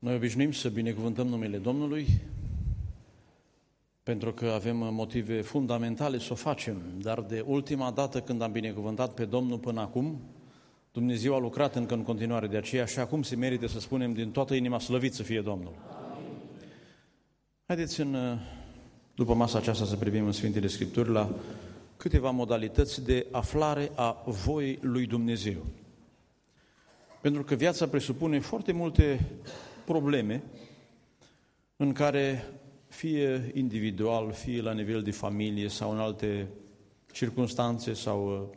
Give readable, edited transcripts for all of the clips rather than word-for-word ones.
Noi obișnuim să binecuvântăm numele Domnului, pentru că avem motive fundamentale să o facem, dar de ultima dată când am binecuvântat pe Domnul până acum, Dumnezeu a lucrat încă în continuare, de aceea și acum se merită să spunem din toată inima, slăvit să fie Domnul. Amin. Haideți după masa aceasta să privim în Sfintele Scripturi la câteva modalități de aflare a voii lui Dumnezeu. Pentru că viața presupune foarte multe probleme în care, fie individual, fie la nivel de familie sau în alte circunstanțe sau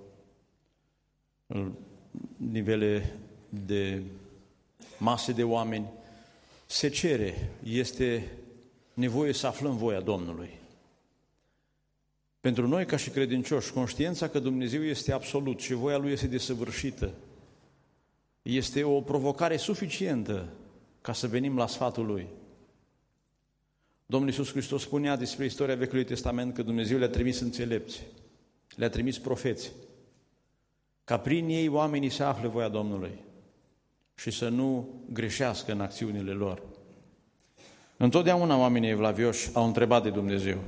nivele de mase de oameni, se cere, este nevoie să aflăm voia Domnului. Pentru noi, ca și credincioși, conștiința că Dumnezeu este absolut și voia Lui este desăvârșită, este o provocare suficientă ca să venim la sfatul Lui. Domnul Iisus Hristos spunea despre istoria Vechiului Testament că Dumnezeu le-a trimis înțelepți, le-a trimis profeți, ca prin ei oamenii să afle voia Domnului și să nu greșească în acțiunile lor. Întotdeauna oamenii evlavioși au întrebat de Dumnezeu.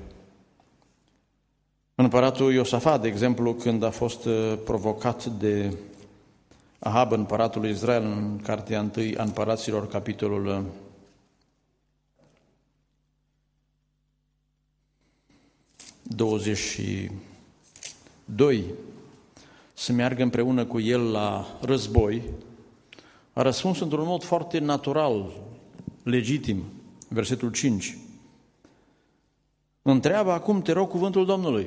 Împăratul Iosafat, de exemplu, când a fost provocat de Ahab, împăratul lui Israel, în cartea 1 a Împăraților, capitolul 22, să meargă împreună cu el la război, a răspuns într-un mod foarte natural, legitim, versetul 5. Întreabă acum, te rog, cuvântul Domnului.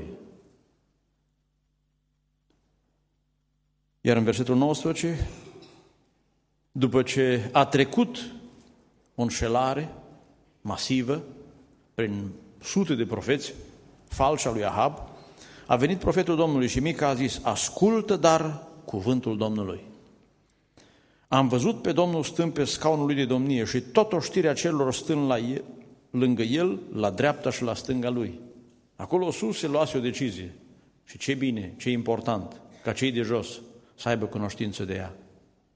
Iar în versetul 19, după ce a trecut o înșelare masivă prin sute de profeți falși al lui Ahab, a venit profetul Domnului și Mica a zis, ascultă dar cuvântul Domnului. Am văzut pe Domnul stând pe scaunul lui de domnie și tot oștirea celor stând lângă el, la dreapta și la stânga lui. Acolo sus se luase o decizie. Și ce bine, ce important, ca cei de jos să aibă cunoștință de ea.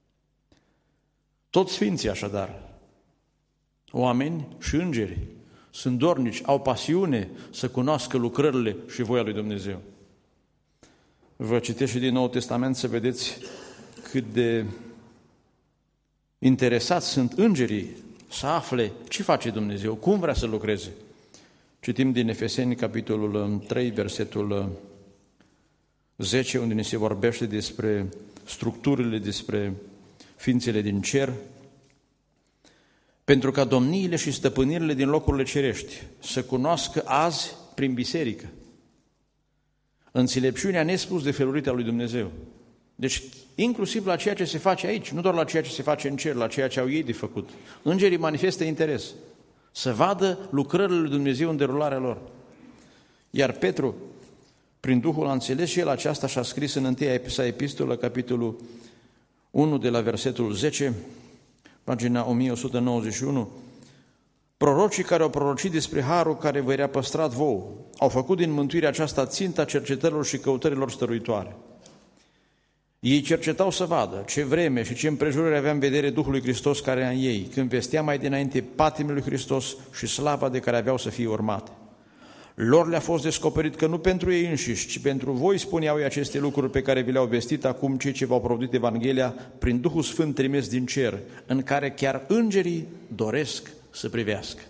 Toți sfinții, așadar, oameni și îngeri, sunt dornici, au pasiune să cunoască lucrările și voia lui Dumnezeu. Vă citesc și din Noul Testament să vedeți cât de interesați sunt îngerii să afle ce face Dumnezeu, cum vrea să lucreze. Citim din Efeseni, capitolul 3, versetul 10, unde ne se vorbește despre structurile, despre ființele din cer, pentru ca domniile și stăpânirile din locurile cerești să cunoască azi prin biserică înțelepciunea nespus de felurită a lui Dumnezeu. Deci, inclusiv la ceea ce se face aici, nu doar la ceea ce se face în cer, la ceea ce au ei de făcut. Îngerii manifestă interes să vadă lucrările lui Dumnezeu în derularea lor. Iar Petru, prin Duhul, a înțeles și el aceasta și a scris în 1 sa epistolă, capitolul 1, de la versetul 10, pagina 1191, prorocii care au prorocit despre harul care vă era păstrat vouă, au făcut din mântuirea aceasta ținta cercetărilor și căutărilor stăruitoare. Ei cercetau să vadă ce vreme și ce împrejurări avea în vedere Duhul lui Hristos care era în ei, când vestea mai dinainte patimile lui Hristos și slava de care aveau să fie urmate. Lor le-a fost descoperit că nu pentru ei înșiși, ci pentru voi spuneau ei aceste lucruri pe care vi le-au vestit acum cei ce v-au provodit Evanghelia prin Duhul Sfânt trimis din cer, în care chiar îngerii doresc să privească.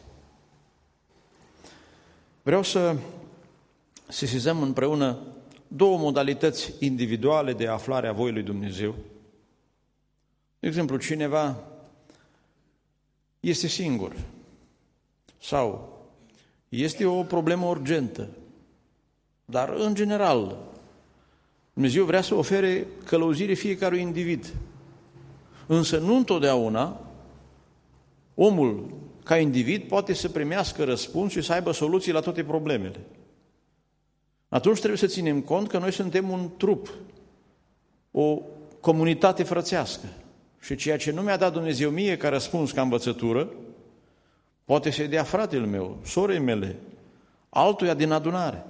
Vreau să sesizăm împreună două modalități individuale de aflare a voii lui Dumnezeu. De exemplu, cineva este singur sau este o problemă urgentă, dar în general Dumnezeu vrea să ofere călăuzire fiecărui individ. Însă nu întotdeauna omul ca individ poate să primească răspuns și să aibă soluții la toate problemele. Atunci trebuie să ținem cont că noi suntem un trup, o comunitate frățească. Și ceea ce nu mi-a dat Dumnezeu mie ca răspuns, ca învățătură, poate să-i dea fratele meu, sorei mele, altuia din adunare.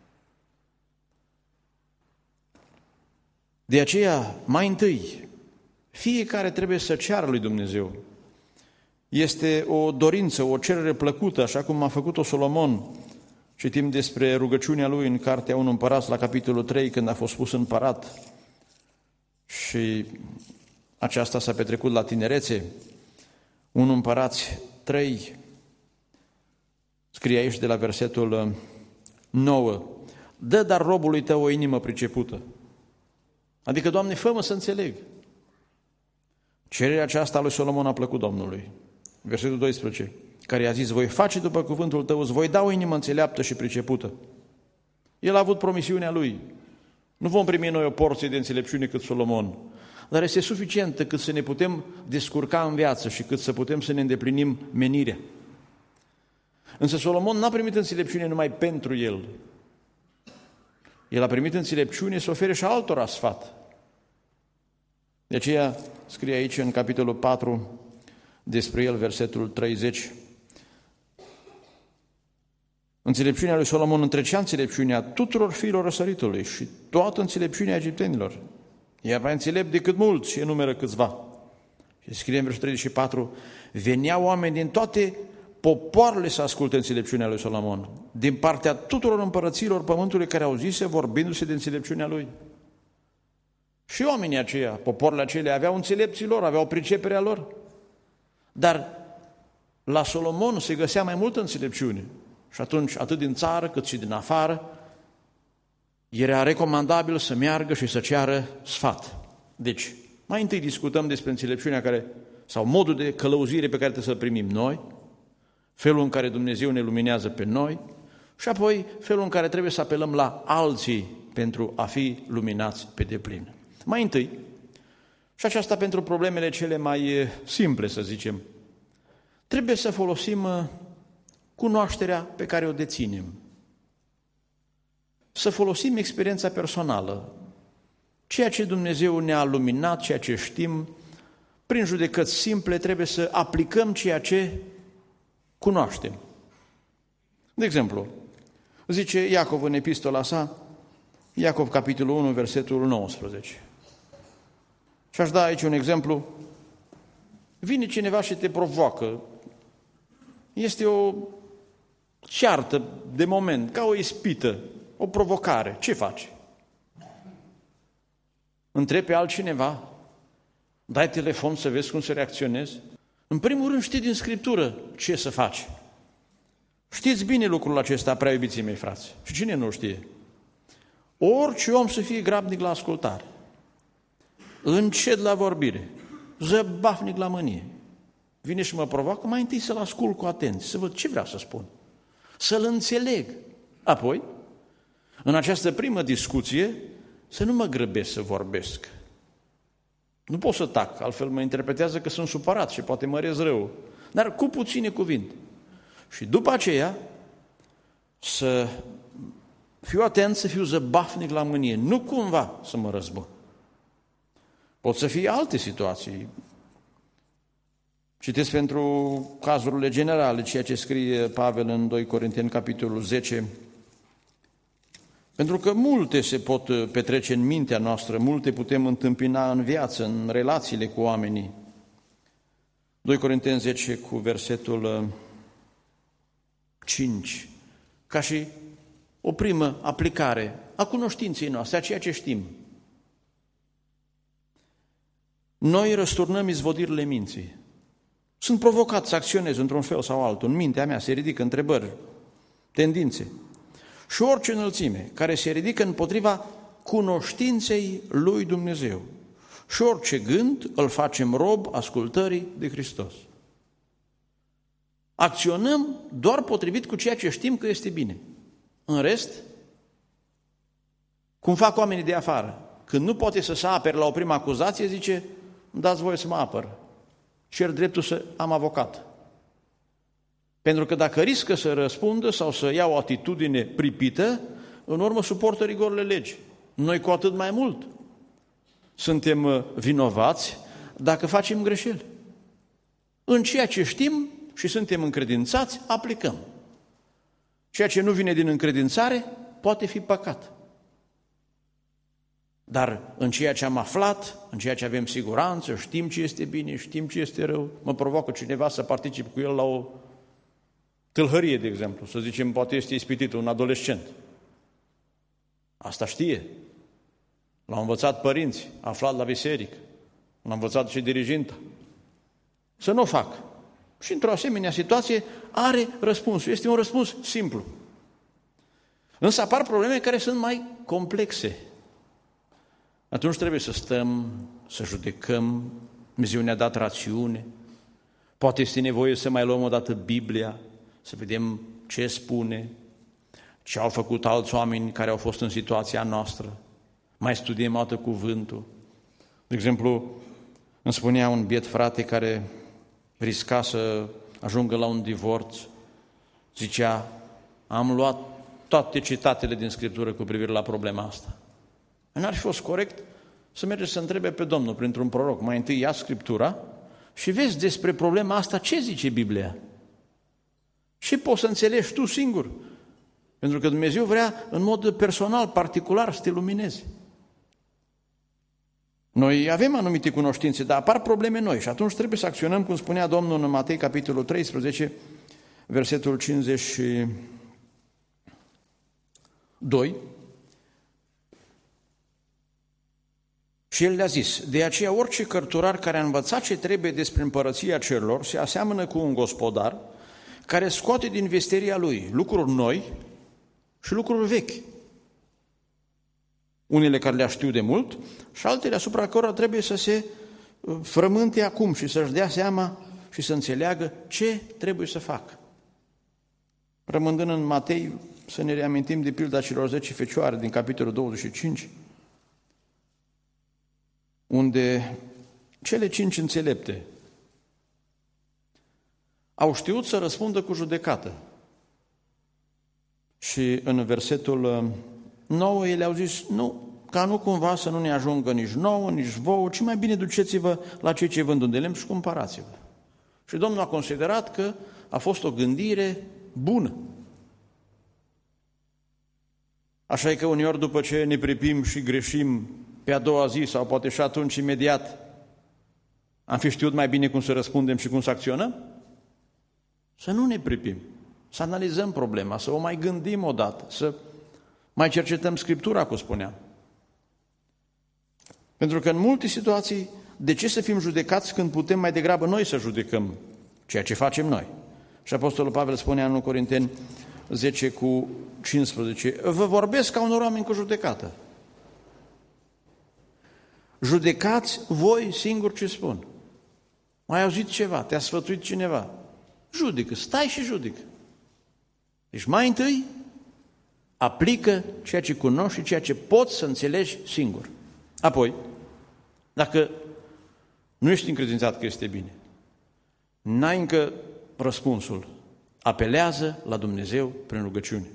De aceea, mai întâi, fiecare trebuie să ceară lui Dumnezeu. Este o dorință, o cerere plăcută, așa cum a făcut-o Solomon. Citim despre rugăciunea lui în Cartea 1 Împărați, la capitolul 3, când a fost pus împărat. Și aceasta s-a petrecut la tinerețe. 1 Împărați 3, scrie aici de la versetul 9, dă dar robului tău o inimă pricepută. Adică, Doamne, fă-mă să înțeleg. Cererea aceasta a lui Solomon a plăcut Domnului. Versetul 12, care i-a zis, voi face după cuvântul tău, îți voi da o inimă înțeleaptă și pricepută. El a avut promisiunea lui. Nu vom primi noi o porție de înțelepciune cât Solomon, dar este suficientă cât să ne putem descurca în viață și cât să putem să ne îndeplinim menirea. Însă Solomon n-a primit înțelepciune numai pentru el. El a primit înțelepciune să ofere și altora sfat. De aceea scrie aici în capitolul 4 despre el, versetul 30. Înțelepciunea lui Solomon întrecea înțelepciunea tuturor fiilor răsăritului și toată înțelepciunea egiptenilor. Era mai înțelept decât mulți și enumeră câțiva. Și scrie în versetul 34, veneau oameni din toate popoarele să asculte înțelepciunea lui Solomon, din partea tuturor împărăților pământului care au zise, vorbindu-se de înțelepciunea lui. Și oamenii aceia, popoarele acelea, aveau înțelepții lor, aveau priceperea lor. Dar la Solomon se găsea mai multă înțelepciune. Și atunci, atât din țară cât și din afară, era recomandabil să meargă și să ceară sfat. Deci, mai întâi discutăm despre înțelepciunea sau modul de călăuzire pe care trebuie să-l primim noi, felul în care Dumnezeu ne luminează pe noi și apoi felul în care trebuie să apelăm la alții pentru a fi luminați pe deplin. Mai întâi, și aceasta pentru problemele cele mai simple, să zicem, trebuie să folosim cunoașterea pe care o deținem. Să folosim experiența personală, ceea ce Dumnezeu ne-a luminat, ceea ce știm, prin judecăți simple trebuie să aplicăm ceea ce cunoaștem. De exemplu, zice Iacov în epistola sa, Iacov capitolul 1, versetul 19. Și aș da aici un exemplu. Vine cineva și te provoacă. Este o ceartă de moment, ca o ispită, o provocare. Ce faci? Întrebi pe altcineva? Dai telefon să vezi cum să reacționezi? În primul rând știi din Scriptură ce să faci. Știți bine lucrul acesta, prea iubiții mei frați. Și cine nu știe? Orice om să fie grabnic la ascultare, încet la vorbire, zăbafnic la mânie. Vine și mă provoacă, mai întâi să-l ascult cu atenție, să văd ce vrea să spun, să-l înțeleg. Apoi, în această primă discuție, să nu mă grăbesc să vorbesc. Nu pot să tac, altfel mă interpretează că sunt supărat și poate mă rez rău, dar cu puține cuvinte. Și după aceea, să fiu atent, să fiu zăbafnic la mânie, nu cumva să mă răzbun. Pot să fie alte situații. Citesc pentru cazurile generale ceea ce scrie Pavel în 2 Corinteni, capitolul 10, pentru că multe se pot petrece în mintea noastră, multe putem întâmpina în viață, în relațiile cu oamenii. 2 Corinteni 10 cu versetul 5, ca și o primă aplicare a cunoștinței noastre, a ceea ce știm. Noi răsturnăm izvodirile minții. Sunt provocat să acționez într-un fel sau altul. În mintea mea se ridică întrebări, tendințe. Și orice înălțime care se ridică împotriva cunoștinței lui Dumnezeu. Și orice gând îl facem rob ascultării de Hristos. Acționăm doar potrivit cu ceea ce știm că este bine. În rest, cum fac oamenii de afară, când nu poate să se apere la o primă acuzație, zice, dați voie să mă apăr. Cer dreptul să am avocat. Pentru că dacă riscă să răspundă sau să ia o atitudine pripită, în urmă suportă rigorile legii. Noi cu atât mai mult suntem vinovați dacă facem greșeli. În ceea ce știm și suntem încredințați, aplicăm. Ceea ce nu vine din încredințare poate fi păcat. Dar în ceea ce am aflat, în ceea ce avem siguranță, știm ce este bine, știm ce este rău, mă provoacă cineva să particip cu el la o tâlhărie, de exemplu, să zicem, poate este ispitit un adolescent. Asta știe. L-au învățat părinți, a aflat la biserică, l-a învățat și diriginta. Să nu o fac. Și într-o asemenea situație are răspunsul. Este un răspuns simplu. Însă apar probleme care sunt mai complexe. Atunci trebuie să stăm, să judecăm, Dumnezeu ne-a dat rațiune, poate este nevoie să mai luăm o dată Biblia, să vedem ce spune, ce au făcut alți oameni care au fost în situația noastră, mai studiem o dată cuvântul. De exemplu, îmi spunea un biet frate care risca să ajungă la un divorț, zicea, am luat toate citatele din Scriptură cu privire la problema asta. N-ar fi fost corect să mergeți să întrebe pe Domnul printr-un proroc. Mai întâi ia Scriptura și vezi despre problema asta ce zice Biblia. Și poți să înțelegi tu singur. Pentru că Dumnezeu vrea în mod personal, particular, să te lumineze. Noi avem anumite cunoștințe, dar apar probleme noi și atunci trebuie să acționăm, cum spunea Domnul în Matei, capitolul 13, versetul 52. Și el le-a zis, de aceea orice cărturar care a învățat ce trebuie despre împărăția cerurilor se aseamănă cu un gospodar care scoate din vesteria lui lucruri noi și lucruri vechi. Unele care le-a știut de mult și altele asupra cărora trebuie să se frământe acum și să-și dea seama și să înțeleagă ce trebuie să facă. Rămândând în Matei, să ne reamintim de pilda celor 10 fecioare din capitolul 25, unde cele 5 înțelepte au știut să răspundă cu judecată. Și în versetul 9 ele au zis, nu, ca nu cumva să nu ne ajungă nici nouă, nici vouă, ci mai bine duceți-vă la cei ce vând un de lemn și cumpărați-vă. Și Domnul a considerat că a fost o gândire bună. Așa e că uneori după ce ne pripim și greșim pe a doua zi sau poate și atunci imediat, am fi știut mai bine cum să răspundem și cum să acționăm? Să nu ne pripim, să analizăm problema, să o mai gândim odată, să mai cercetăm Scriptura, cum spuneam. Pentru că în multe situații, de ce să fim judecați când putem mai degrabă noi să judecăm ceea ce facem noi? Și Apostolul Pavel spunea în 1 Corinteni 10:15, vă vorbesc ca unor oameni cu judecată. Judecați voi singur ce spun. Mai auzit ceva, te-a sfătuit cineva. Judecă, stai și judecă. Deci mai întâi aplică ceea ce cunoști și ceea ce poți să înțelegi singur. Apoi, dacă nu ești încredințat că este bine, n-ai încă răspunsul, apelează la Dumnezeu prin rugăciune.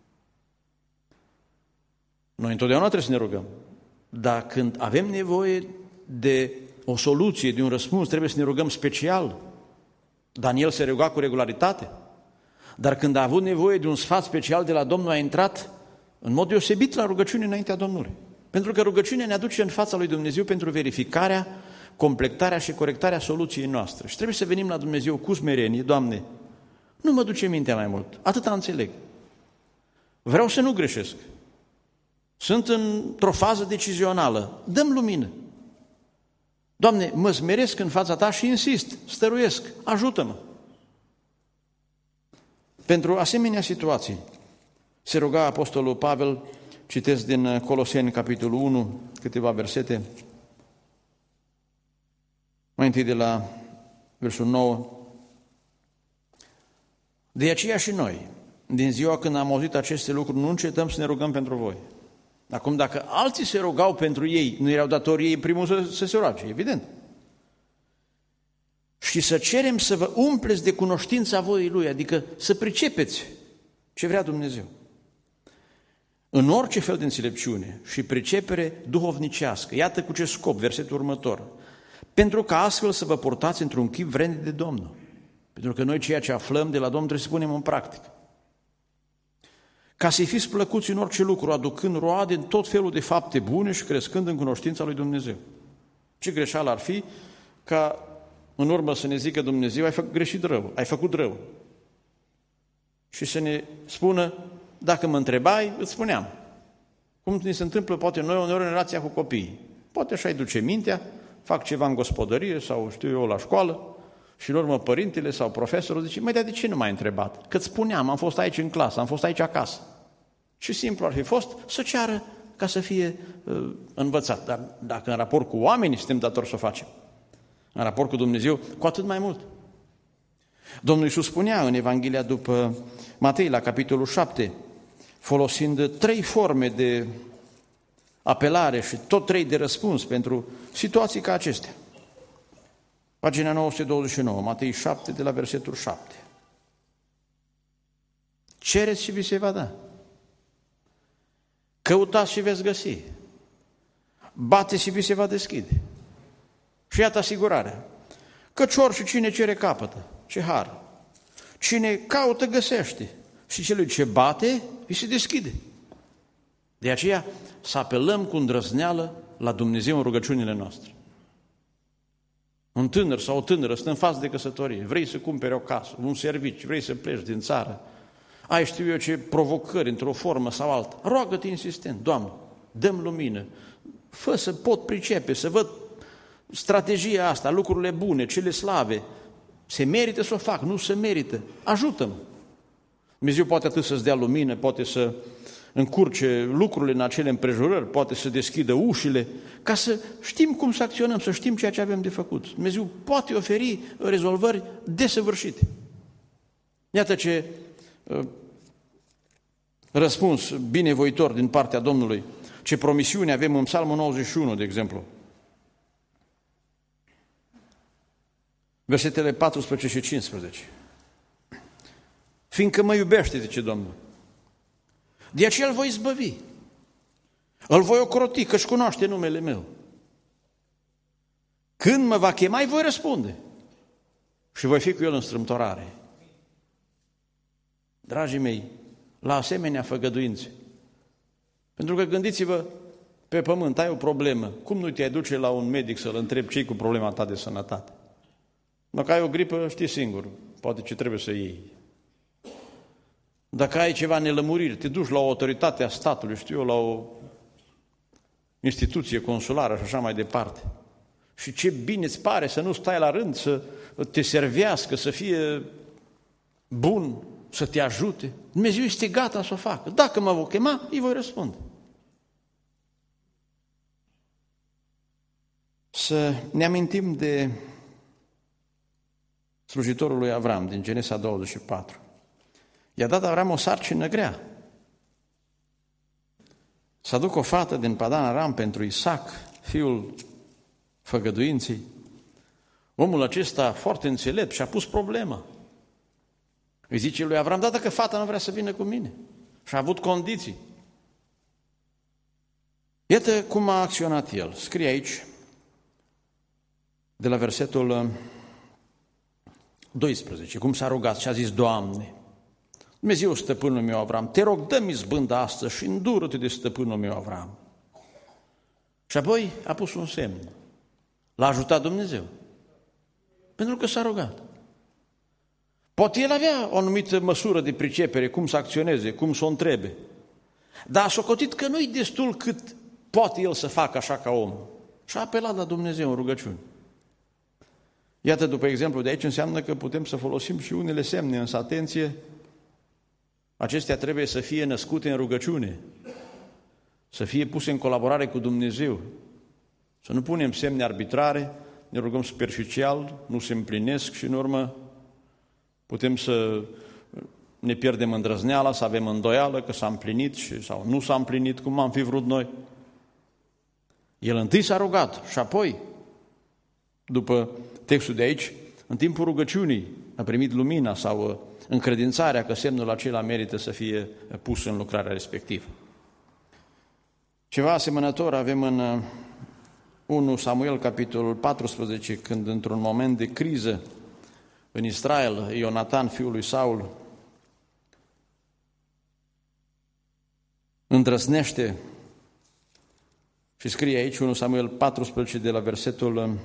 Noi întotdeauna trebuie să ne rugăm, dar când avem nevoie de o soluție, de un răspuns, trebuie să ne rugăm special. Daniel se ruga cu regularitate, dar când a avut nevoie de un sfat special de la Domnul, a intrat în mod deosebit la rugăciune înaintea Domnului. Pentru că rugăciunea ne aduce în fața lui Dumnezeu pentru verificarea, completarea și corectarea soluției noastre. Și trebuie să venim la Dumnezeu cu smerenie, Doamne, nu mă duce mintea mai mult, atâta înțeleg. Vreau să nu greșesc. Sunt într-o fază decizională, dă-mi lumină. Doamne, mă smeresc în fața Ta și insist, stăruiesc, ajută-mă. Pentru asemenea situații se ruga Apostolul Pavel, citesc din Coloseni, capitolul 1, câteva versete, mai întâi de la versul 9. De aceea și noi, din ziua când am auzit aceste lucruri, nu încetăm să ne rugăm pentru voi. Acum, dacă alții se rugau pentru ei, nu erau datorii ei primul să se roage, evident. Și să cerem să vă umpleți de cunoștința voii Lui, adică să pricepeți ce vrea Dumnezeu. În orice fel de înțelepciune și pricepere duhovnicească. Iată cu ce scop, versetul următor. Pentru ca astfel să vă purtați într-un chip vrednic de Domnul. Pentru că noi ceea ce aflăm de la Domnul trebuie să punem în practică. ca să-i fiți plăcuți în orice lucru, aducând roade în tot felul de fapte bune și crescând în cunoștința lui Dumnezeu. Ce greșeală ar fi ca în urmă să ne zică Dumnezeu, ai greșit rău, ai făcut rău. Și să ne spună, dacă mă întrebai, îți spuneam. Cum ni se întâmplă poate noi în relația cu copiii. Poate așa-i duce mintea, fac ceva în gospodărie sau știu eu la școală și în urmă părintele sau profesorul zice, măi, dar de ce nu m-ai întrebat? Că-ți spuneam, am fost aici în clasă, am fost aici acasă. Și simplu ar fi fost să ceară ca să fie învățat. Dar dacă în raport cu oamenii suntem datori să o facem, în raport cu Dumnezeu, cu atât mai mult. Domnul Iisus spunea în Evanghelia după Matei, la capitolul 7, folosind 3 forme de apelare și tot 3 de răspuns pentru situații ca acestea. Pagina 929, Matei 7, de la versetul 7. Cereți și vi se va da. Căutați și veți găsi. Bateți și vi se va deschide. Și iată asigurarea. Căci oricine cere capătă. Ce har! Cine caută, găsește. Și celui ce bate, îi se deschide. De aceea să apelăm cu îndrăzneală la Dumnezeu în rugăciunile noastre. Un tânăr sau o tânără stă în față de căsătorie, vrei să cumperi o casă, un serviciu, vrei să pleci din țară, ai știu eu ce provocări într-o formă sau alta, roagă-te insistent, Doamne, dă-mi lumină, fă să pot pricepe, să văd strategia asta, lucrurile bune, cele slabe, se merită să o fac, nu se merită, ajută-mă. Dumnezeu poate atât să-ți dea lumină, poate să încurce lucrurile în acele împrejurări, poate să deschidă ușile, ca să știm cum să acționăm, să știm ceea ce avem de făcut. Dumnezeu poate oferi rezolvări desăvârșite. Iată ce răspuns binevoitor din partea Domnului, ce promisiune avem în Psalmul 91, de exemplu. Versetele 14 și 15. Fiindcă mă iubește, zice Domnul, de aceea îl voi izbăvi, îl voi ocroti, că-și cunoaște numele meu. Când mă va chema, îi voi răspunde și voi fi cu el în strâmtorare. Dragii mei, la asemenea făgăduințe, pentru că gândiți-vă, pe pământ ai o problemă, cum nu te-ai duce la un medic să-l întrebi ce-i cu problema ta de sănătate? Dacă ai o gripă, știi singur, poate ce trebuie să iei. Dacă ai ceva nelămuriri, te duci la o autoritate a statului, știu eu, la o instituție consulară și așa mai departe. Și ce bine îți pare să nu stai la rând, să te servească, să fie bun, să te ajute. Dumnezeu este gata să o facă. Dacă mă voi chema, îi voi răspunde. Să ne amintim de slujitorul lui Avram din Genesa 24. I-a dat Avram o sarcină grea. Să aducă o fată din Padan Aram pentru Isaac, fiul făgăduinței. Omul acesta, foarte înțelept, și-a pus problema. Îi zice lui Avram, da, dacă fata nu vrea să vină cu mine. Și a avut condiții. Iată cum a acționat el. Scrie aici, de la versetul 12, cum s-a rugat și a zis, Doamne, Dumnezeu stăpânul meu Avram, te rog, dă-mi izbândă astăzi și îndură-te de stăpânul meu Avram. Și apoi a pus un semn. L-a ajutat Dumnezeu. Pentru că s-a rugat. Poate el avea o anumită măsură de pricepere, cum să acționeze, cum să o întrebe. Dar a socotit că nu-i destul cât poate el să facă așa ca om. Și a apelat la Dumnezeu în rugăciuni. Iată, după exemplu de aici, înseamnă că putem să folosim și unele semne, însă atenție, acestea trebuie să fie născute în rugăciune, să fie puse în colaborare cu Dumnezeu, să nu punem semne arbitrare, ne rugăm superficial, nu se împlinesc și în urmă putem să ne pierdem îndrăzneala, să avem îndoială că s-a împlinit sau nu s-a împlinit cum am fi vrut noi. El întâi s-a rugat și apoi, după textul de aici, în timpul rugăciunii a primit lumina sau încredințarea că semnul acela merită să fie pus în lucrarea respectivă. Ceva asemănător avem în 1 Samuel, capitolul 14, când într-un moment de criză în Israel, Ionatan, fiul lui Saul, îndrăznește și scrie aici 1 Samuel 14 de la versetul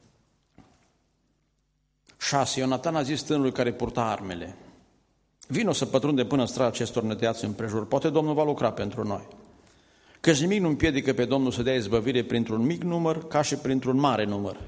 6. Ionatan a zis tânărului care purta armele: vino să pătrunde până în strada acestor năteați împrejur, poate Domnul va lucra pentru noi. Căci nimic nu împiedică pe Domnul să dea izbăvire printr-un mic număr ca și printr-un mare număr.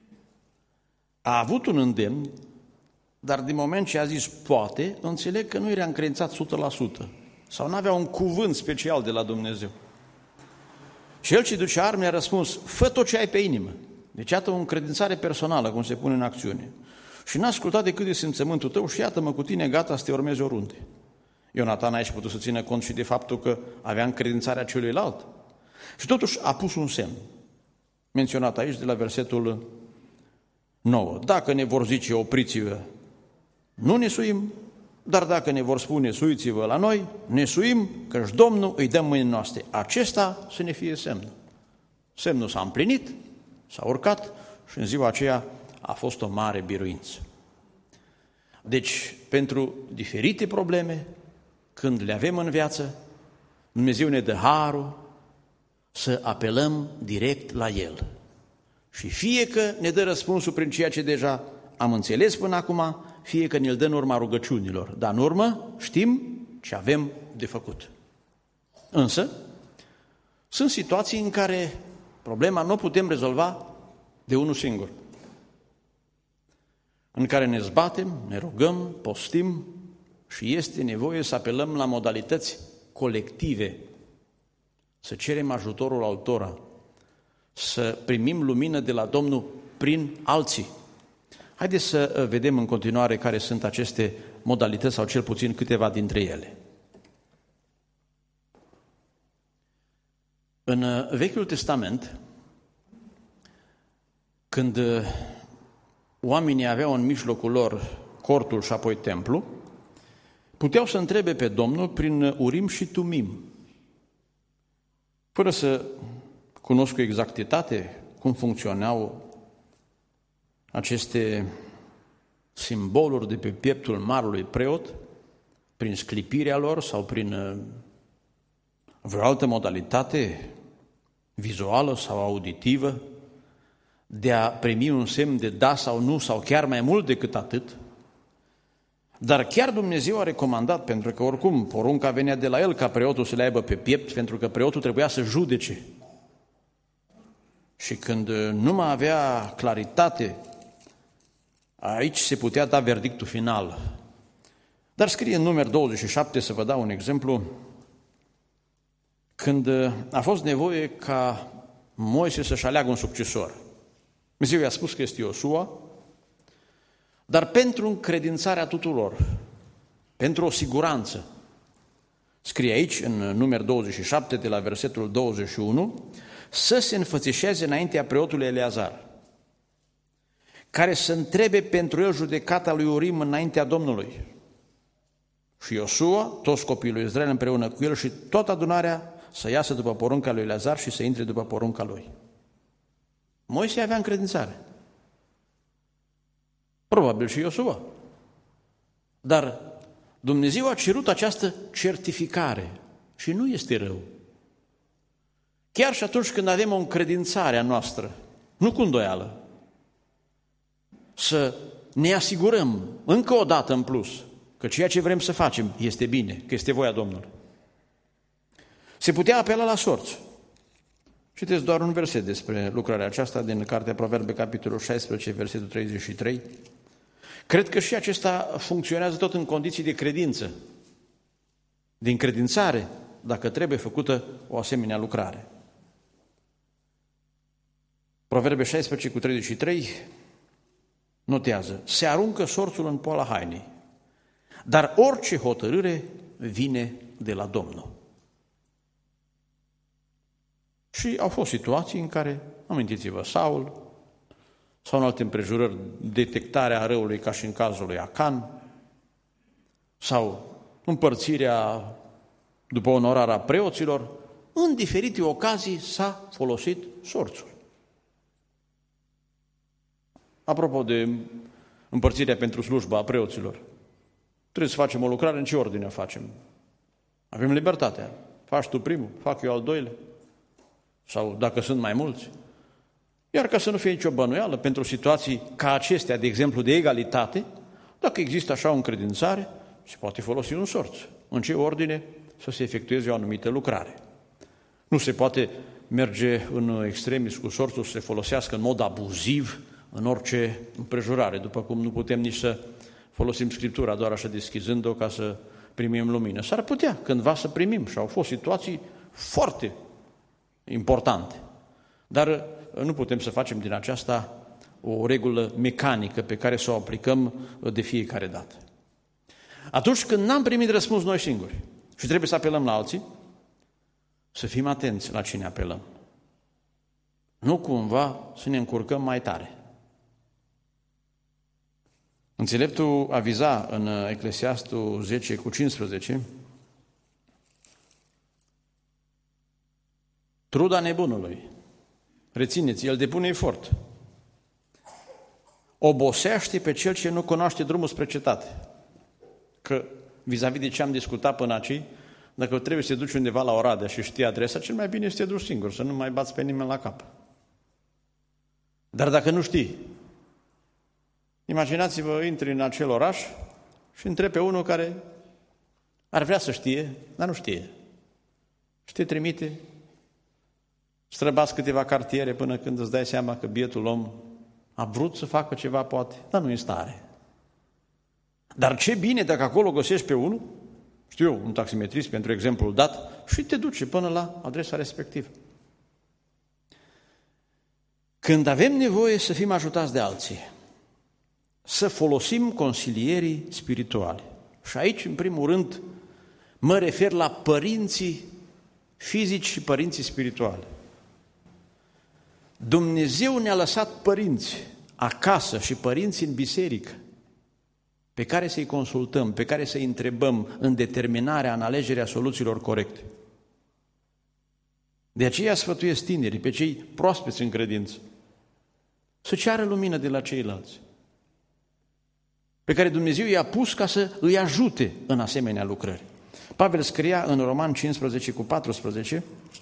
A avut un îndemn, dar din moment ce a zis poate, înțeleg că nu era încredințat 100% sau nu avea un cuvânt special de la Dumnezeu. Și el ce ducea armele a răspuns: fă tot ce ai pe inimă. Deci iată o încredințare personală, cum se pune în acțiune. Și n-a ascultat decât de simțământul tău și iată-mă cu tine gata să te urmezi oriunde. Ionatan aici putut să țină cont și de faptul că avea încredințarea celuilalt. Și totuși a pus un semn, menționat aici de la versetul 9. Dacă ne vor zice opriți-vă, nu ne suim, dar dacă ne vor spune suiți-vă la noi, ne suim, căci Domnul îi dă mâinile noastre. Acesta să ne fie semnul. Semnul s-a împlinit, s-a urcat și în ziua aceea a fost o mare biruință. Deci, pentru diferite probleme, când le avem în viață, Dumnezeu ne dă harul să apelăm direct la El. Și fie că ne dă răspunsul prin ceea ce deja am înțeles până acum, fie că ne-l dă în urma rugăciunilor, dar în urmă știm ce avem de făcut. Însă, sunt situații în care problema nu o putem rezolva de unul singur, în care ne zbatem, ne rugăm, postim și este nevoie să apelăm la modalități colective, să cerem ajutorul altora, să primim lumină de la Domnul prin alții. Haideți să vedem în continuare care sunt aceste modalități sau cel puțin câteva dintre ele. În Vechiul Testament, când oamenii aveau în mijlocul lor cortul și apoi templu, puteau să întrebe pe Domnul prin Urim și Tumim. Fără să cunosc cu exactitate cum funcționau aceste simboluri de pe pieptul marelui preot, prin sclipirea lor sau prin vreo altă modalitate vizuală sau auditivă, de a primi un semn de da sau nu, sau chiar mai mult decât atât. Dar chiar Dumnezeu a recomandat, pentru că oricum porunca venea de la El ca preotul să le aibă pe piept, pentru că preotul trebuia să judece. Și când nu mai avea claritate, aici se putea da verdictul final. Dar scrie în Numeri 27, să vă dau un exemplu, când a fost nevoie ca Moise să-și aleagă un succesor. Dumnezeu i-a spus că este Iosua, dar pentru încredințarea tuturor, pentru o siguranță, scrie aici, în Numeri 27, de la versetul 21, să se înfățișeze înaintea preotului Eleazar, care să întrebe pentru el judecata lui Urim înaintea Domnului. Și Iosua, toți copiii lui Israel împreună cu el și toată adunarea să iasă după porunca lui Eleazar și să intre după porunca lui. Moise avea încredințare. Probabil și Iosua. Dar Dumnezeu a cerut această certificare și nu este rău. Chiar și atunci când avem o încredințare a noastră, nu cu îndoială, să ne asigurăm încă o dată în plus că ceea ce vrem să facem este bine, că este voia Domnului. Se putea apela la sorți. Citesc doar un verset despre lucrarea aceasta din Cartea Proverbe, capitolul 16, versetul 33. Cred că și acesta funcționează tot în condiții de credință, de încredințare, dacă trebuie făcută o asemenea lucrare. Proverbe 16 cu 33 notează: se aruncă sorțul în poala hainei, dar orice hotărâre vine de la Domnul. Și au fost situații în care, amintiți-vă, Saul, sau în alte împrejurări, detectarea răului ca și în cazul lui Acan, sau împărțirea după onorarea preoților, în diferite ocazii s-a folosit sorțul. Apropo de împărțirea pentru slujba a preoților, trebuie să facem o lucrare, în ce ordine o facem? Avem libertatea. Faci tu primul, fac eu al doilea. Sau dacă sunt mai mulți. Iar ca să nu fie nicio bănuială, pentru situații ca acestea, de exemplu, de egalitate, dacă există așa o încredințare, se poate folosi un sorț. În ce ordine să se efectueze o anumită lucrare. Nu se poate merge în extremis cu sorțul să se folosească în mod abuziv în orice împrejurare, după cum nu putem nici să folosim Scriptura doar așa deschizând-o ca să primim lumină. S-ar putea cândva să primim și au fost situații foarte importante. Dar nu putem să facem din aceasta o regulă mecanică pe care să o aplicăm de fiecare dată. Atunci când n-am primit răspuns noi singuri și trebuie să apelăm la alții, să fim atenți la cine apelăm. Nu cumva să ne încurcăm mai tare. Înțeleptul aviza în Eclesiastul 10:15, truda nebunului, rețineți, el depune efort, obosește pe cel ce nu cunoaște drumul spre cetate. Că vis-a-vis de ce am discutat până aici, dacă trebuie să te duci undeva la Oradea și știi adresa, cel mai bine este să te duci singur, să nu mai bați pe nimeni la cap. Dar dacă nu știi, imaginați-vă, intri în acel oraș și întrebi pe unul care ar vrea să știe, dar nu știe. Și te trimite, străbați câteva cartiere până când îți dai seama că bietul om a vrut să facă ceva, poate, dar nu e în stare. Dar ce bine dacă acolo găsești pe unul, știu eu, un taximetrist pentru exemplul dat, și te duce până la adresa respectivă. Când avem nevoie să fim ajutați de alții, să folosim consilierii spirituale. Și aici, în primul rând, mă refer la părinții fizici și părinții spirituali. Dumnezeu ne-a lăsat părinți acasă și părinți în biserică, pe care să-i consultăm, pe care să-i întrebăm în determinarea, în alegerea soluțiilor corecte. De aceea sfătuiesc tinerii, pe cei proaspeți în credință, să ceară lumină de la ceilalți, pe care Dumnezeu i-a pus ca să îi ajute în asemenea lucrări. Pavel scria în Roman 15:14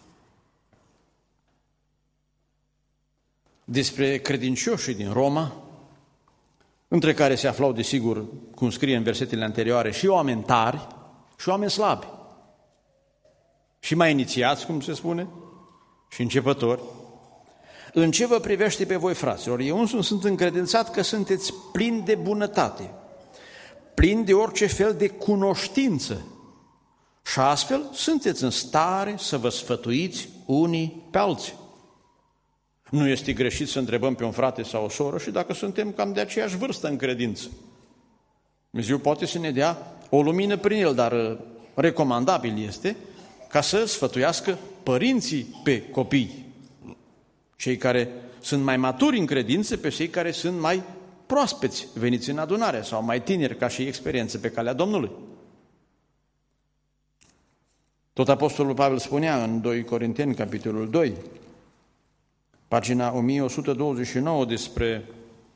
despre credincioșii din Roma, între care se aflau, desigur, cum scrie în versetele anterioare, și oameni tari și oameni slabi, și mai inițiați, cum se spune, și începători. În ce vă privește pe voi, fraților? Eu însumi sunt încredințat că sunteți plini de bunătate, plini de orice fel de cunoștință și astfel sunteți în stare să vă sfătuiți unii pe alții. Nu este greșit să întrebăm pe un frate sau o soră și dacă suntem cam de aceeași vârstă în credință. Dumnezeu poate să ne dea o lumină prin el, dar recomandabil este ca să sfătuiască părinții pe copii, cei care sunt mai maturi în credință, pe cei care sunt mai proaspeți veniți în adunare sau mai tineri ca și experiență pe calea Domnului. Tot Apostolul Pavel spunea în 2 Corinteni, capitolul 2, pagina 1129, despre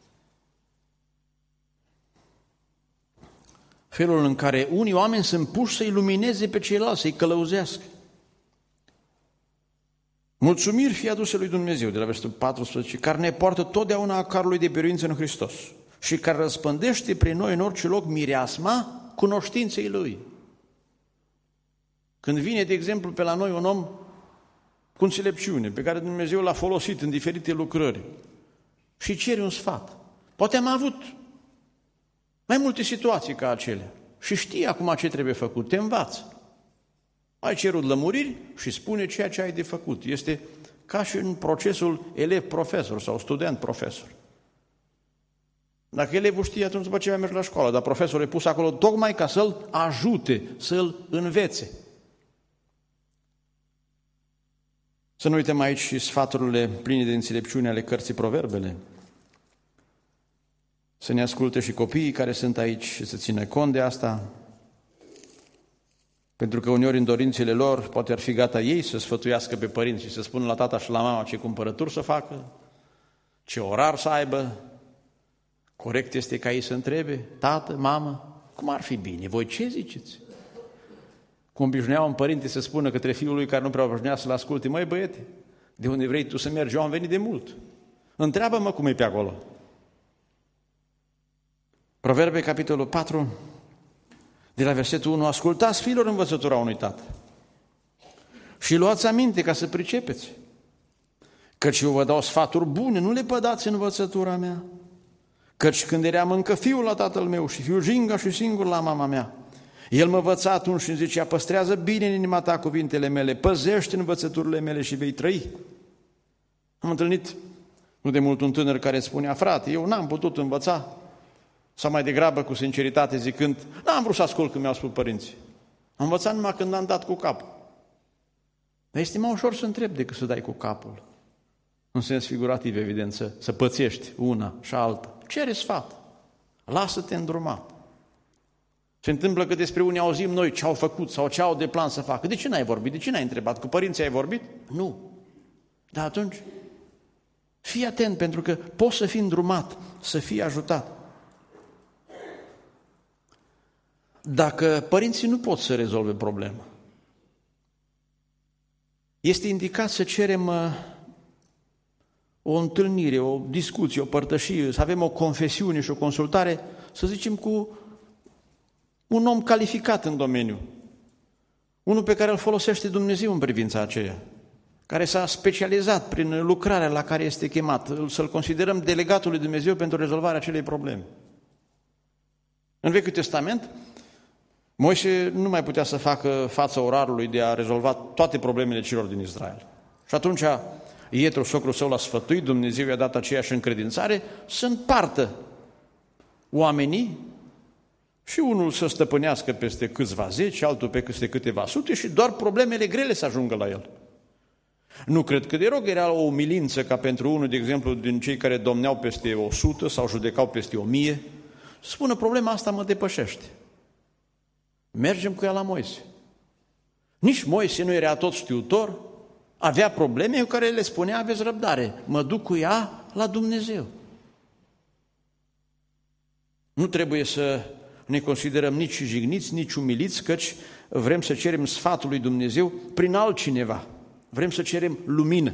felul în care unii oameni sunt puși să ilumineze pe ceilalți, să-i călăuzească. Mulțumiri fie aduse lui Dumnezeu, de la versetul 14, care ne poartă totdeauna a carului de biruință în Hristos și care răspândește prin noi în orice loc mireasma cunoștinței Lui. Când vine, de exemplu, pe la noi un om cu înțelepciune, pe care Dumnezeu l-a folosit în diferite lucrări și cere un sfat. Poate am avut mai multe situații ca acelea și știi acum ce trebuie făcut, te învață. Ai cerut lămuriri și spune ceea ce ai de făcut. Este ca și în procesul elev-profesor sau student-profesor. Dacă elevul știe, atunci după ce merge la școală, dar profesorul e pus acolo tocmai ca să-l ajute, să-l învețe. Să nu uităm aici și sfaturile pline de înțelepciune ale cărții Proverbele. Să ne asculte și copiii care sunt aici și să țină cont de asta, pentru că uneori în dorințele lor poate ar fi gata ei să sfătuiască pe părinți și să spună la tata și la mama ce cumpărături să facă, ce orar să aibă. Corect este ca ei să întrebe, tată, mamă, cum ar fi bine? Voi ce ziceți? Cum obișnuia un părinte să spună către fiul lui care nu prea obișnuia să-l asculte: măi băiete, de unde vrei tu să mergi? Eu am venit de mult. Întreabă-mă cum e pe acolo. Proverbe, capitolul 4, de la versetul 1: ascultați, fiilor, învățătura unui tată și luați aminte ca să pricepeți. Căci eu vă dau sfaturi bune, nu le pădați învățătura mea. Căci când eram încă fiul la tatăl meu și fiul jinga și singur la mama mea, el mă învăța atunci și îmi zicea: păstrează bine în inima ta cuvintele mele, păzește învățăturile mele și vei trăi. Am întâlnit nu de mult un tânăr care spunea: frate, eu n-am putut învăța, sau mai degrabă cu sinceritate zicând: n-am vrut să ascult când mi-au spus părinții. Am învățat numai când am dat cu capul. Dar este mai ușor să întrebi decât să dai cu capul. În sens figurativ, evident, să pățești una și alta. Cere sfat. Lasă-te îndrumat. Se întâmplă că despre unii auzim noi ce au făcut sau ce au de plan să facă. De ce n-ai vorbit? De ce n-ai întrebat? Cu părinții ai vorbit? Nu. Dar atunci, fii atent, pentru că poți să fii îndrumat, să fii ajutat. Dacă părinții nu pot să rezolve problema, este indicat să cerem o întâlnire, o discuție, o părtășie, să avem o confesiune și o consultare, să zicem, cu un om calificat în domeniu, unul pe care îl folosește Dumnezeu în privința aceea, care s-a specializat prin lucrarea la care este chemat, să-l considerăm delegatul lui Dumnezeu pentru rezolvarea acelei probleme. În Vechiul Testament, Moise nu mai putea să facă față orarului de a rezolva toate problemele celor din Israel. Și atunci Ietro, socrul său, l-a sfătuit, Dumnezeu i-a dat aceeași încredințare să împartă oamenii și unul să stăpânească peste câțiva zeci, altul peste câteva sute și doar problemele grele să ajungă la el. Nu cred că deloc era o umilință ca pentru unul, de exemplu, din cei care domneau peste 100 sau judecau peste 1000, să spună: problema asta mă depășește. Mergem cu ea la Moise. Nici Moise nu era tot știutor, avea probleme cu care le spunea: aveți răbdare, mă duc cu ea la Dumnezeu. Nu trebuie să ne considerăm nici jigniți, nici umiliți, căci vrem să cerem sfatul lui Dumnezeu prin altcineva. Vrem să cerem lumină.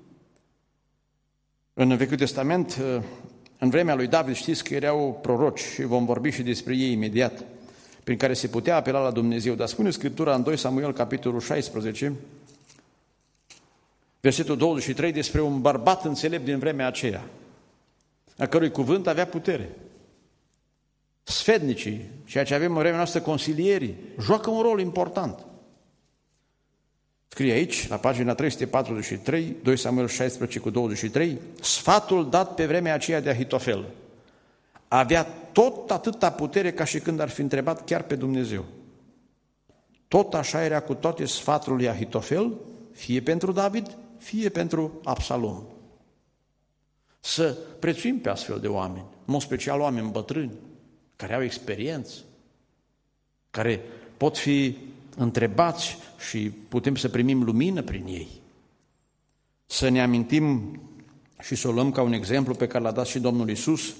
În Vechiul Testament, în vremea lui David, știți că erau proroci și vom vorbi și despre ei imediat, prin care se putea apela la Dumnezeu. Dar spune Scriptura în 2 Samuel, capitolul 16, versetul 23, despre un bărbat înțelept din vremea aceea, a cărui cuvânt avea putere. Sfetnicii, ceea ce avem în vremea noastră, consilierii, joacă un rol important. Scrie aici, la pagina 343, 2 Samuel 16 cu 23, sfatul dat pe vremea aceea de Ahitofel avea tot atâta putere ca și când ar fi întrebat chiar pe Dumnezeu. Tot așa era cu toate sfatul lui Ahitofel, fie pentru David, fie pentru Absalom. Să prețuim pe astfel de oameni, în mod special oameni bătrâni, care au experiență, care pot fi întrebați și putem să primim lumină prin ei. Să ne amintim și să o luăm ca un exemplu pe care l-a dat și Domnul Iisus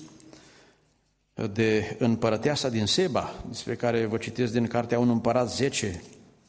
de împărăteasa din Seba, despre care vă citesc din cartea Un împărat 10.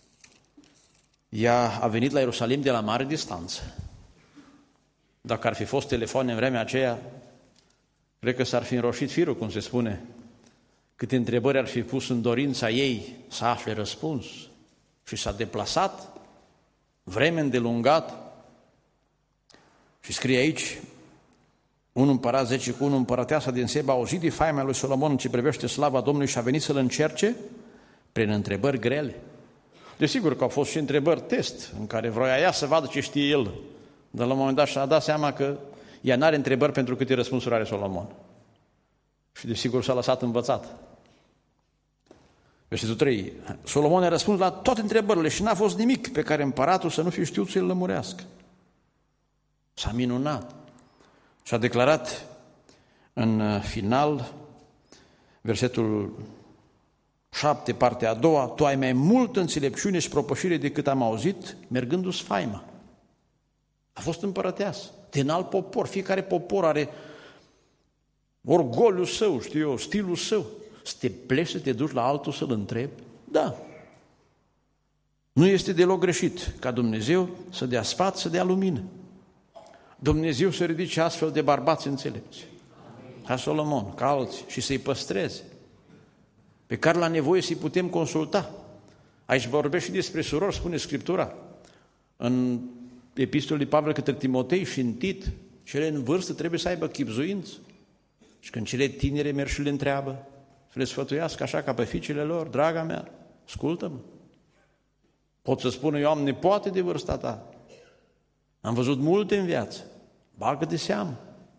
Ea a venit la Ierusalim de la mare distanță. Dacă ar fi fost telefoane în vremea aceea, cred că s-ar fi înroșit firul, cum se spune. Câte întrebări ar fi pus în dorința ei să afle răspuns. Și s-a deplasat, vreme îndelungat. Și scrie aici, un împărat 10 cu un împărăteasa din Seba a auzit de faima lui Solomon în ce privește slava Domnului și a venit să-l încerce prin întrebări grele. Desigur că au fost și întrebări test, în care vroia ea să vadă ce știe el. Dar la un moment dat și-a dat seama că ea n-are întrebări pentru câte răspunsuri are Solomon. Și desigur s-a lăsat învățat. Versetul 3. Solomon a răspuns la toate întrebările și n-a fost nimic pe care împăratul să nu fi știut să-l lămurească. S-a minunat. Și a declarat în final, versetul 7, partea a doua: tu ai mai multă înțelepciune și propășire decât am auzit, mergându-ți faima. A fost împărăteasă, din alt popor. Fiecare popor are orgoliul său, știu eu, stilul său. Să te pleci să te duci la altul să-l întrebi? Da. Nu este deloc greșit ca Dumnezeu să dea sfat, să dea lumină. Dumnezeu să ridice astfel de bărbați înțelepți, ca Solomon, ca alții, și să-i păstreze, pe care la nevoie să-i putem consulta. Aici vorbește și despre surori, spune Scriptura, în epistolul Pavel către Timotei și în Tit, cele în vârstă trebuie să aibă chibzuință. Și când cele tinere merg și le întreabă, să le sfătuiască așa ca pe fiicele lor, draga mea, ascultă-mă. Pot să spună, eu am nepoate de vârsta ta, am văzut multe în viață, bagă de seamă.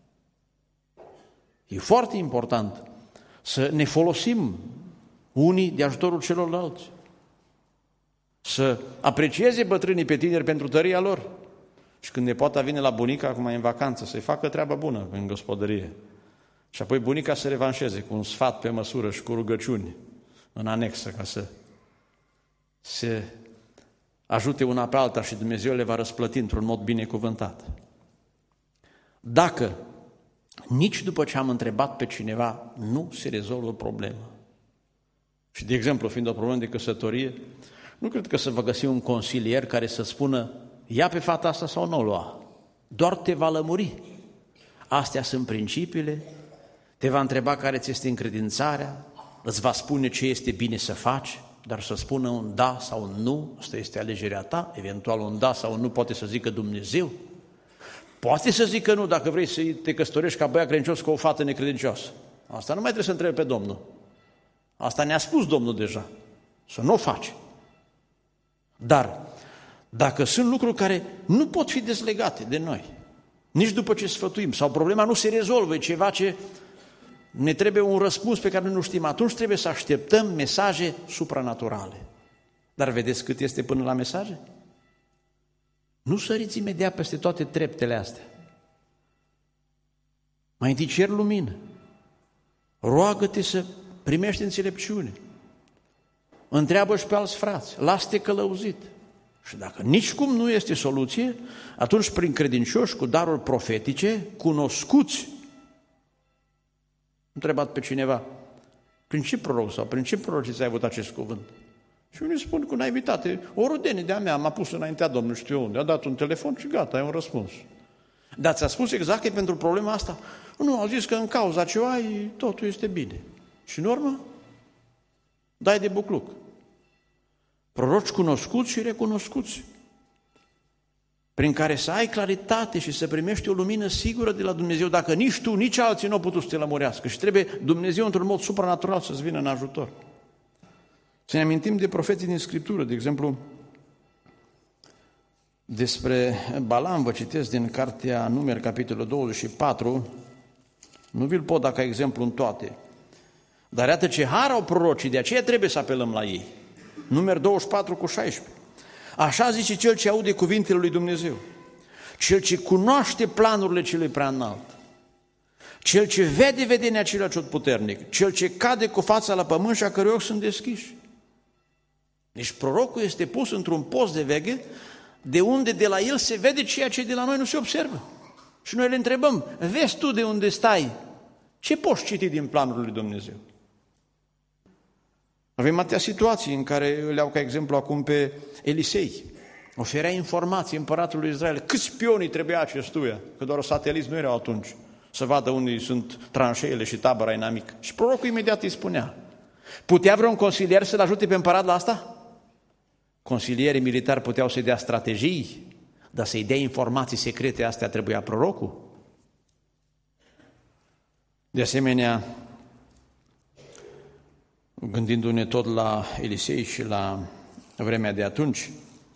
E foarte important să ne folosim unii de ajutorul celorlalți, să aprecieze bătrânii pe tineri pentru tăria lor. Și când nepoata vine la bunica, acum e în vacanță, să-i facă treaba bună în gospodărie. Și apoi bunica să revanșeze cu un sfat pe măsură și cu rugăciuni în anexă, ca să se ajute una pe alta și Dumnezeu le va răsplăti într-un mod binecuvântat. Dacă nici după ce am întrebat pe cineva nu se rezolvă problema, și de exemplu, fiind o problemă de căsătorie, nu cred că să vă găsi un consilier care să spună ia pe fata asta sau nu o lua, doar te va lămuri. Astea sunt principiile, te va întreba care ți este încredințarea, îți va spune ce este bine să faci, dar să spună un da sau un nu, asta este alegerea ta, eventual un da sau un nu poate să zică Dumnezeu. Poate să zică nu dacă vrei să te căsătorești ca băiat credincios cu o fată necredincioasă. Asta nu mai trebuie să întrebi pe Domnul. Asta ne-a spus Domnul deja, să nu o faci. Dar dacă sunt lucruri care nu pot fi dezlegate de noi, nici după ce sfătuim, sau problema nu se rezolvă, e ceva ce ne trebuie un răspuns pe care noi nu știm, atunci trebuie să așteptăm mesaje supranaturale. Dar vedeți cât este până la mesaje? Nu săriți imediat peste toate treptele astea. Mai întâi cer lumină. Roagă-te să primești înțelepciune. Întreabă și pe alți frați. Lasă-te călăuzit. Și dacă nicicum nu este soluție, atunci prin credincioși cu daruri profetice, cunoscuți, întrebat pe cineva, prin ce proroc sau prin ce proroci ți-ai avut acest cuvânt? Și unii spun cu naivitate, o rudenie de-a mea m-a pus înaintea Domnului, știu unde, a dat un telefon și gata, ai un răspuns. Dar ți-a spus exact că e pentru problema asta? Nu, au zis că în cauza ce ai, totul este bine. Și în urmă, dai de bucluc. Proroci cunoscuți și recunoscuți, prin care să ai claritate și să primești o lumină sigură de la Dumnezeu, dacă nici tu, nici alții nu au putut să te lămurească și trebuie Dumnezeu într-un mod supranatural să-ți vină în ajutor. Să ne amintim de profeții din Scriptură, de exemplu, despre Balam, vă citesc din cartea Numeri, capitolul 24, nu vi-l pot da ca exemplu în toate, dar iată ce har au prorocii, de aceea trebuie să apelăm la ei. Numeri 24 cu 16. Așa zice cel ce aude cuvintele lui Dumnezeu, cel ce cunoaște planurile celui prea înalt, cel ce vede vedenia celui atotputernic, cel ce cade cu fața la pământ și a cărui ochi sunt deschiși. Deci prorocul este pus într-un post de veghe de unde de la el se vede ceea ce de la noi nu se observă. Și noi le întrebăm, vezi tu de unde stai? Ce poți citi din planurile lui Dumnezeu? Avem atâtea situații în care le iau ca exemplu acum pe Elisei. Oferea informații împăratului Israel. Câți spionii trebuia acestuia? Că doar sateliți nu erau atunci. Să vadă unde sunt tranșeile și tabăra inamică. Și prorocul imediat îi spunea. Putea vreun consilier să-l ajute pe împărat la asta? Consilierii militari puteau să-i dea strategii, dar să-i dea informații secrete, astea trebuia prorocul. De asemenea, gândindu-ne tot la Elisei și la vremea de atunci,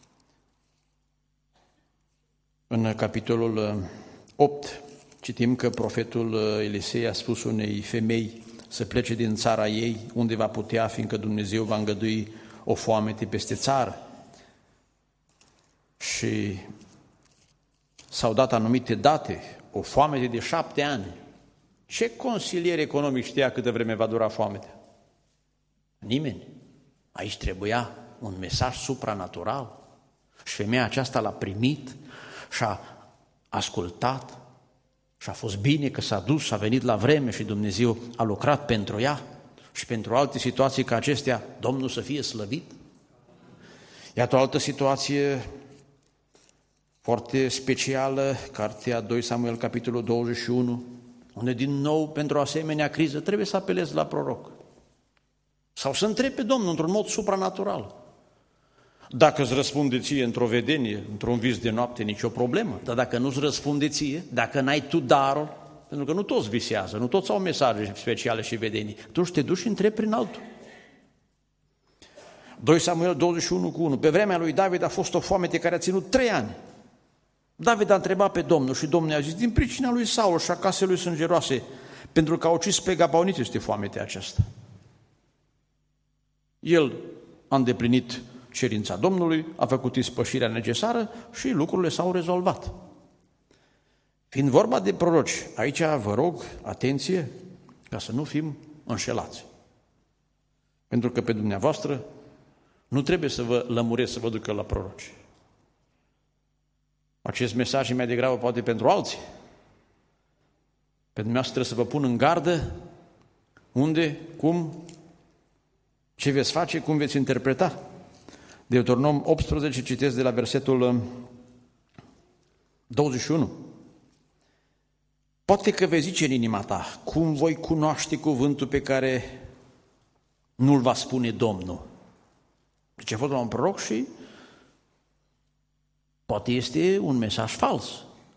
în capitolul 8 citim că profetul Elisei a spus unei femei să plece din țara ei, unde va putea, fiindcă Dumnezeu va îngădui o foamete peste țară. Și s-au dat anumite date, o foamete de 7 ani. Ce consilier economic știa câtă vreme va dura foametea? Nimeni. Aici trebuia un mesaj supranatural. Și femeia aceasta l-a primit și a ascultat și a fost bine că s-a dus și a venit la vreme și Dumnezeu a lucrat pentru ea. Și pentru alte situații ca acestea, Domnul să fie slăvit. Iată o altă situație foarte specială, cartea 2 Samuel, capitolul 21, unde din nou, pentru o asemenea criză, trebuie să apelezi la proroc. Sau să întrebi pe Domnul într-un mod supranatural. Dacă îți răspunde ție într-o vedenie, într-un vis de noapte, nicio problemă. Dar dacă nu-ți răspunde ție, dacă n-ai tu darul, pentru că nu toți visează, nu toți au mesaje speciale și vedenii, tu te duci și întrebi prin altul. 2 Samuel 21:1. Pe vremea lui David a fost o foamete care a ținut 3 ani. David a întrebat pe Domnul și Domnul i-a zis, din pricina lui Saul și a casei lui sângeroase, pentru că a ucis pe Gabaonit este foametea aceasta. El a îndeplinit cerința Domnului, a făcut ispășirea necesară și lucrurile s-au rezolvat. Fiind vorba de proroci, aici vă rog, atenție, ca să nu fim înșelați. Pentru că pe dumneavoastră nu trebuie să vă lămuresc să vă ducă la proroci. Acest mesaj e mai degrabă poate pentru alții. Pe dumneavoastră trebuie să vă pun în gardă unde, cum, ce veți face, cum veți interpreta. Deuteronom 18, citesc de la versetul 21. Poate că vei zice în inima ta, cum voi cunoaște cuvântul pe care nu-l va spune Domnul. Deci a fost la un proroc și poate este un mesaj fals.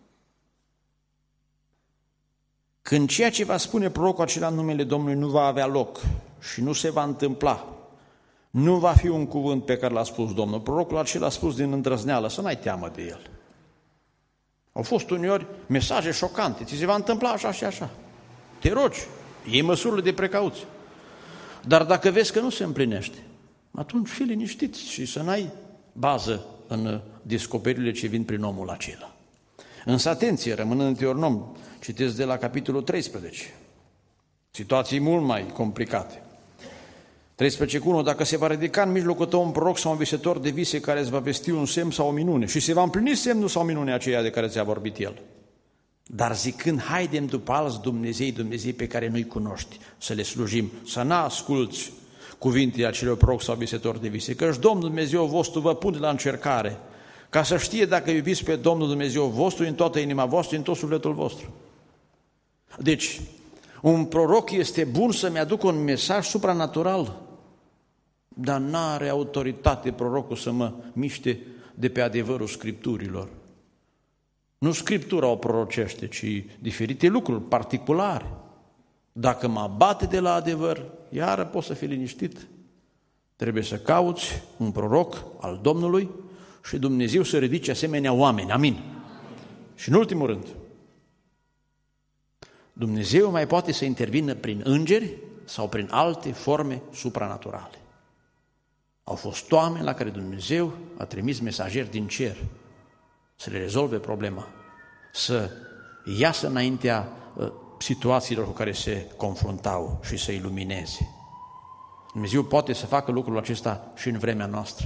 Când ceea ce va spune prorocul acela în numele Domnului nu va avea loc și nu se va întâmpla, nu va fi un cuvânt pe care l-a spus Domnul. Prorocul acela a spus din îndrăzneală, să n-ai teamă de el. Au fost uneori mesaje șocante, ți se va întâmpla așa și așa. Te rogi, iei măsurile de precauție. Dar dacă vezi că nu se împlinește, atunci fii liniștit și să n-ai bază în descoperirile ce vin prin omul acela. Însă atenție, rămânând în Deuteronom, citesc de la capitolul 13, situații mult mai complicate. 13:1, dacă se va ridica în mijlocul tău un proroc sau un visător de vise care îți va vesti un semn sau o minune și se va împlini semnul sau minunea aceea de care ți-a vorbit el. Dar zicând, haidem după alți Dumnezei pe care nu-i cunoști, să le slujim, să n-asculți cuvintele acelor proroc sau visători de vise, căci Domnul Dumnezeu vostru vă pune la încercare, ca să știe dacă iubiți pe Domnul Dumnezeu vostru în toată inima voastră, în tot sufletul vostru. Deci, un proroc este bun să-mi aducă un mesaj supranatural, dar n-are autoritate prorocul să mă miște de pe adevărul Scripturilor. Nu Scriptura o prorocește, ci diferite lucruri particulare. Dacă mă abate de la adevăr, iară poți să fii liniștit. Trebuie să cauți un proroc al Domnului și Dumnezeu să ridice asemenea oameni. Amin. Și în ultimul rând, Dumnezeu mai poate să intervină prin îngeri sau prin alte forme supranaturale. Au fost oameni la care Dumnezeu a trimis mesageri din cer să le rezolve problema, să iasă înaintea situațiilor cu care se confruntau și să ilumineze. Dumnezeu poate să facă lucrul acesta și în vremea noastră.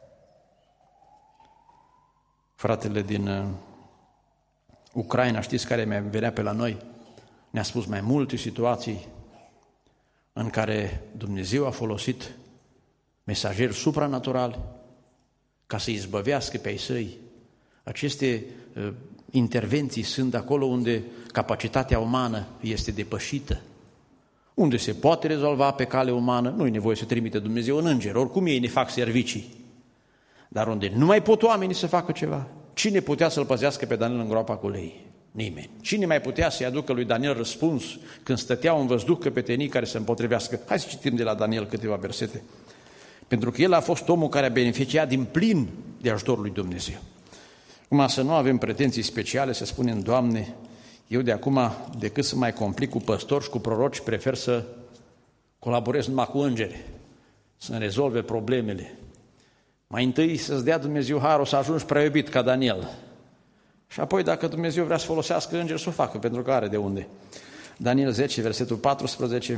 Fratele din Ucraina, știți care mai venea pe la noi? Ne-a spus mai multe situații în care Dumnezeu a folosit mesageri supranaturali ca să izbăvească pe ai săi. Aceste intervenții sunt acolo unde capacitatea umană este depășită, unde se poate rezolva pe cale umană, nu e nevoie să trimite Dumnezeu un înger, oricum ei ne fac servicii, dar unde nu mai pot oamenii să facă ceva. Cine putea să-l păzească pe Daniel în groapa cu lei? Nimeni. Cine mai putea să-i aducă lui Daniel răspuns când stăteau în văzduh căpetenii care să împotrivească? Hai să citim de la Daniel câteva versete. Pentru că el a fost omul care a beneficiat din plin de ajutorul lui Dumnezeu. Acum să nu avem pretenții speciale, să spunem, Doamne, eu de acum, decât să mai complic cu păstori și cu proroci, prefer să colaborez numai cu îngeri, să-mi rezolve problemele. Mai întâi să-ți dea Dumnezeu harul să ajungi prea iubit ca Daniel. Și apoi, dacă Dumnezeu vrea să folosească îngeri, să o facă, pentru că are de unde. Daniel 10, versetul 14,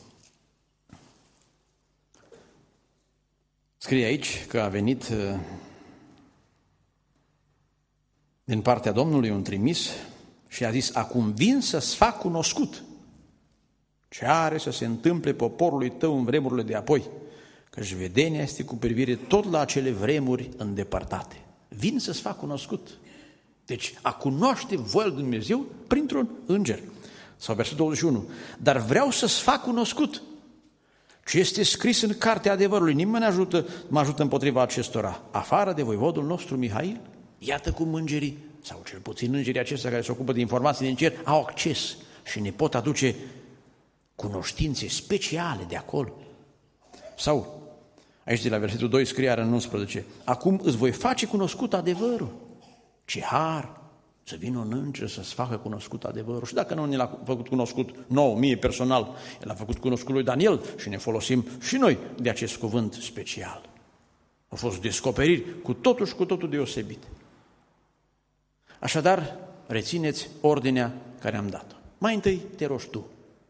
scrie aici că a venit din partea Domnului un trimis și a zis, acum vin să-ți fac cunoscut ce are să se întâmple poporului tău în vremurile de apoi, Căci vedenia este cu privire tot la acele vremuri îndepărtate. Vin să-ți fac cunoscut. Deci, a cunoaște voia lui Dumnezeu printr-un înger. Sau versetul 21. Dar vreau să-ți fac cunoscut ce este scris în cartea adevărului. Nimeni mă ajută împotriva acestora, afară de voivodul nostru Mihail. Iată cum îngerii, sau cel puțin îngerii aceștia care se ocupă de informații din cer, au acces și ne pot aduce cunoștințe speciale de acolo. Sau, aici de la versetul 2 scrie în 11, acum îți voi face cunoscut adevărul. Ce har să vină un înger să-ți facă cunoscut adevărul. Și dacă nu ne l-a făcut cunoscut nouă, mie personal, el a făcut cunoscut lui Daniel și ne folosim și noi de acest cuvânt special. Au fost descoperiri cu totul și cu totul deosebite. Așadar, rețineți ordinea care am dat-o. Mai întâi te rogi tu.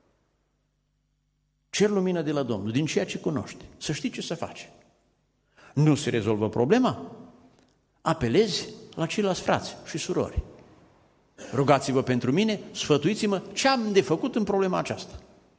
Cer lumină de la Domnul, din ceea ce cunoști, să știi ce să faci. Nu se rezolvă problema? Apelezi la ceilalți frați și surori. Rugați-vă pentru mine, sfătuiți-mă ce am de făcut în problema aceasta.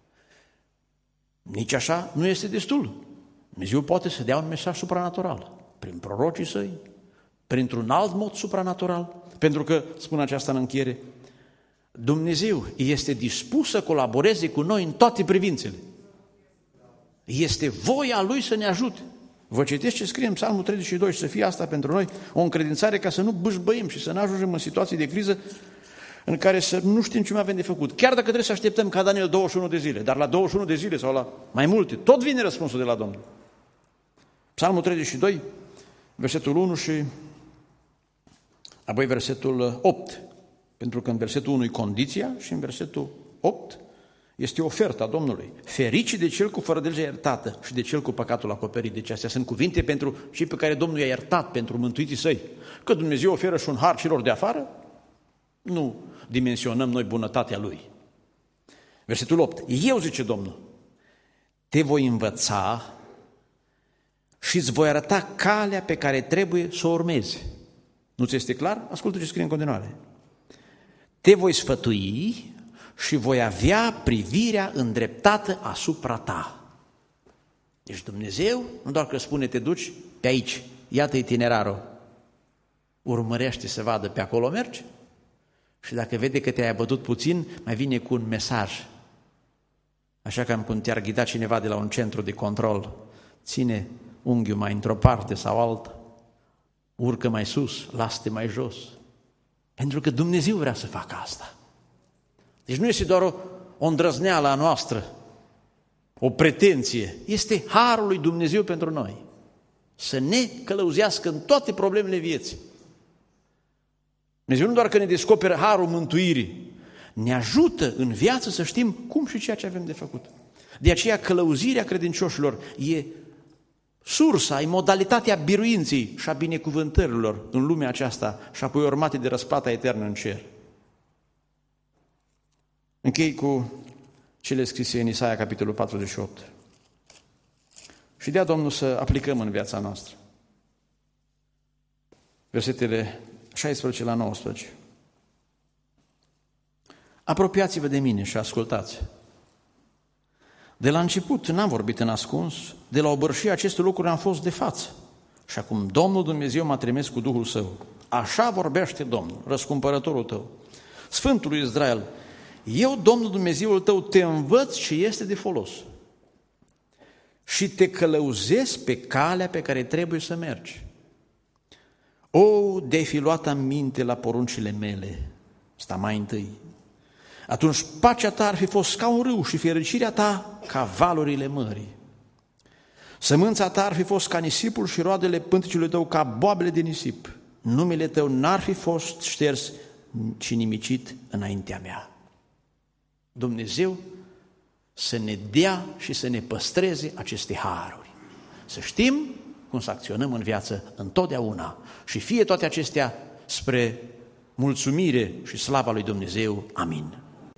Nici așa nu este destul. Dumnezeu poate să dea un mesaj supranatural, prin prorocii săi, printr-un alt mod supranatural, pentru că, spun aceasta în încheiere, Dumnezeu este dispus să colaboreze cu noi în toate privințele. Este voia Lui să ne ajute. Vă citesc ce scrie în Psalmul 32 și să fie asta pentru noi o încredințare ca să nu bâșbăim și să nu ajungem în situații de criză în care să nu știm ce mai avem de făcut. Chiar dacă trebuie să așteptăm ca Daniel 21 de zile, dar la 21 de zile sau la mai multe, tot vine răspunsul de la Domnul. Psalmul 32, versetul 1 și apoi versetul 8, pentru că în versetul 1 e condiția și în versetul 8 este oferta Domnului. Ferice de cel cu fără de legea iertată și de cel cu păcatul acoperit. Deci astea sunt cuvinte pentru cei pe care Domnul i-a iertat, pentru mântuiții săi. Că Dumnezeu oferă și un har celor de afară, nu dimensionăm noi bunătatea Lui. Versetul 8. Eu, zice Domnul, te voi învăța și îți voi arăta calea pe care trebuie să o urmezi. Nu ți este clar? Ascultă ce scrie în continuare. Te voi sfătui și voi avea privirea îndreptată asupra ta. Deci Dumnezeu nu doar că spune te duci pe aici, iată itinerarul, urmărește să vadă pe acolo mergi și dacă vede că te-ai abătut puțin, mai vine cu un mesaj. Așa că când te-ar ghida cineva de la un centru de control, ține unghiul mai într-o parte sau alta, urcă mai sus, lasă-te mai jos. Pentru că Dumnezeu vrea să facă asta. Deci nu este doar o îndrăzneală a noastră, o pretenție. Este harul lui Dumnezeu pentru noi. Să ne călăuzească în toate problemele vieții. Dumnezeu nu doar că ne descoperă harul mântuirii, ne ajută în viață să știm cum și ceea ce avem de făcut. De aceea călăuzirea credincioșilor e sursa, e modalitatea biruinței și a binecuvântărilor în lumea aceasta și apoi urmate de răsplata eternă în cer. Închei cu cele scrise în Isaia, capitolul 48. Și dea Domnul să aplicăm în viața noastră. Versetele 16 la 19. Apropiați-vă de mine și ascultați. De la început n-am vorbit în ascuns, de la obărșie aceste lucruri am fost de față. Și acum Domnul Dumnezeu m-a trimis cu Duhul Său. Așa vorbește Domnul, răscumpărătorul tău, Sfântul lui Israel. Eu, Domnul Dumnezeul tău, te învăț ce este de folos și te călăuzesc pe calea pe care trebuie să mergi. O, de-ai fi luat aminte la poruncile mele, sta mai întâi, atunci pacea ta ar fi fost ca un râu și fericirea ta ca valurile mării. Sămânța ta ar fi fost ca nisipul și roadele pântecului tău ca boabele de nisip. Numele tău n-ar fi fost șters, ci nimicit înaintea mea. Dumnezeu să ne dea și să ne păstreze aceste haruri. Să știm cum să acționăm în viață întotdeauna și fie toate acestea spre mulțumire și slava lui Dumnezeu. Amin.